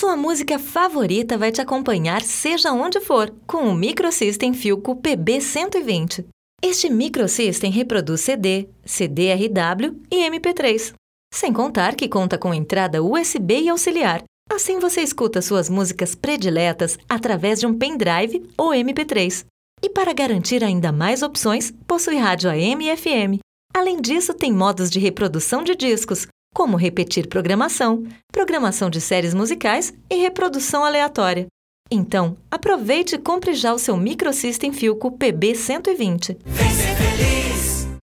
Sua música favorita vai te acompanhar seja onde for, com o Microsystem Philco PB120. Este Microsystem reproduz CD, CD-RW e MP3. Sem contar que conta com entrada USB e auxiliar. Assim você escuta suas músicas prediletas através de um pendrive ou MP3. E para garantir ainda mais opções, possui rádio AM e FM. Além disso, tem modos de reprodução de discos, como repetir programação, programação de séries musicais e reprodução aleatória. Então, aproveite e compre já o seu Microsystem Philco PB120. Vem ser feliz!